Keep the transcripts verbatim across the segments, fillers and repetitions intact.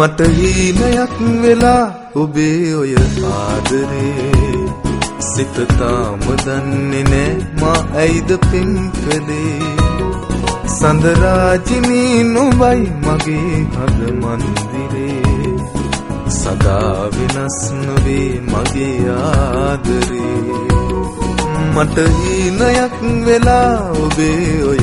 මට හීනයක් වෙලා ඔබේ ඔය ආදරේ සිත තාම දන්නේ නෑ මා ඇයිද පින් කළේ සඳරාජිනී නුඹයි මගේ හද මන්දිරේ සදා වෙනස් නොවේ මගේ ආදරේ මට හීනයක් වෙලා ඔබේ ඔය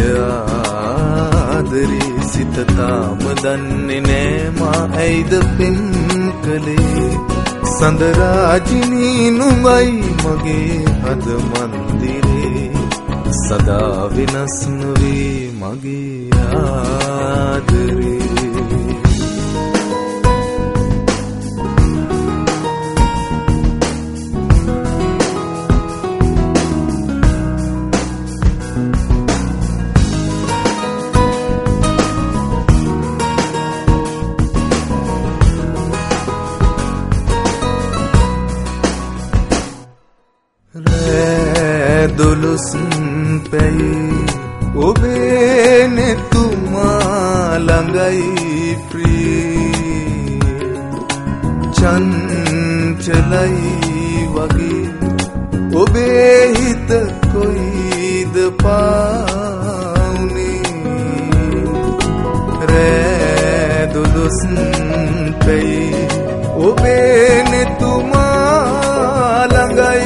ආදරේ සිත තාම දන්නේ නෑ මා ඇයිද පින් කළේ සඳරාජිනී නුඹයි මගේ හද මන්දිරේ සදා වෙනස් නොවේ මගේ ආදරේ දුලුස් පැයි ඔබේ නෙතුමා ළඟයි ප්‍රී චංචලයි වගේ ඔබේ හිත කොයිද පාවුනේ රෑ දුලුස් පැයි ඔබේ නෙතුමා ළඟයි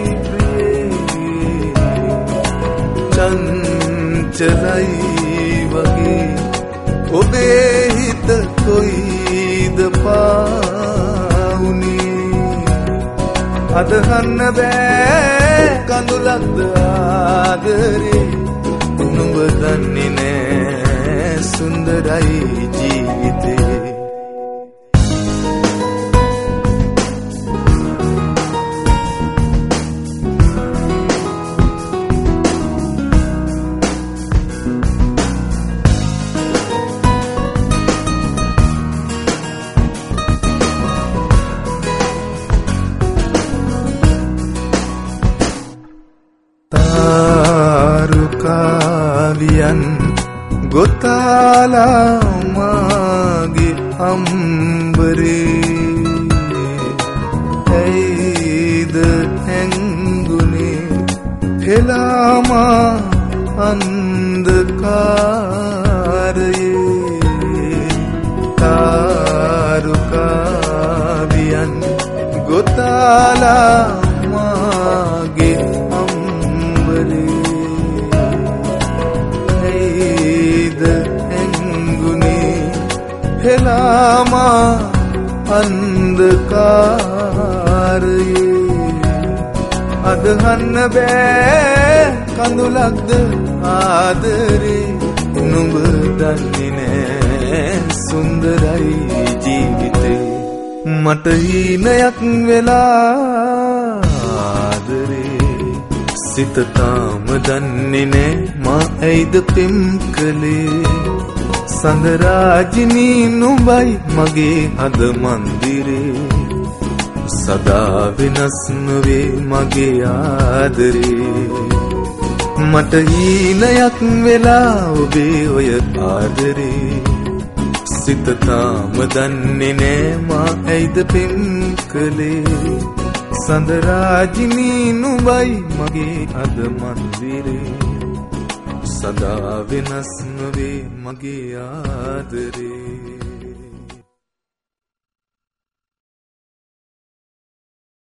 චංචලයි වගේ ඔබේ හිත කොයිද පාවුනේ අදහන්න බෑ කඳුලක්ද ආදරේ නුඹ දන්නේ නෑ සුන්දරයි ජීවිතේ කාවියන් ගොතාලා මාගේ අම්බරේ ඇයිද හැංගුනේ හෙලාමා අන්ධකාරයේ තාරුකාවියන් ගොතාලා මාගේ අම්බරේ හෙලාමා අන්ධකාරයේ අදහන්න බෑ කඳුලක්ද ආදරේ නුඹ දන්නේ නෑ සුන්දරයි ජීවිතේ මට හීනයක් වෙලා ආදරේ සිත තාම දන්නේ නෑ මා ඇයිද පින් කළේ සඳරාජිනී නුඹයි මගේ හද මන්දිරේ සදා වෙනස් නොවේ මගේ ආදරේ මට හීනයක් වෙලා ඔබේ ඔය ආදරේ සිත තාම දන්නේ නෑ මා ඇයිද පින් කළේ සඳරාජිනී නුඹයි මගේ හද මන්දිරේ සදා වෙනස් නොවේ මගේ ආදරේ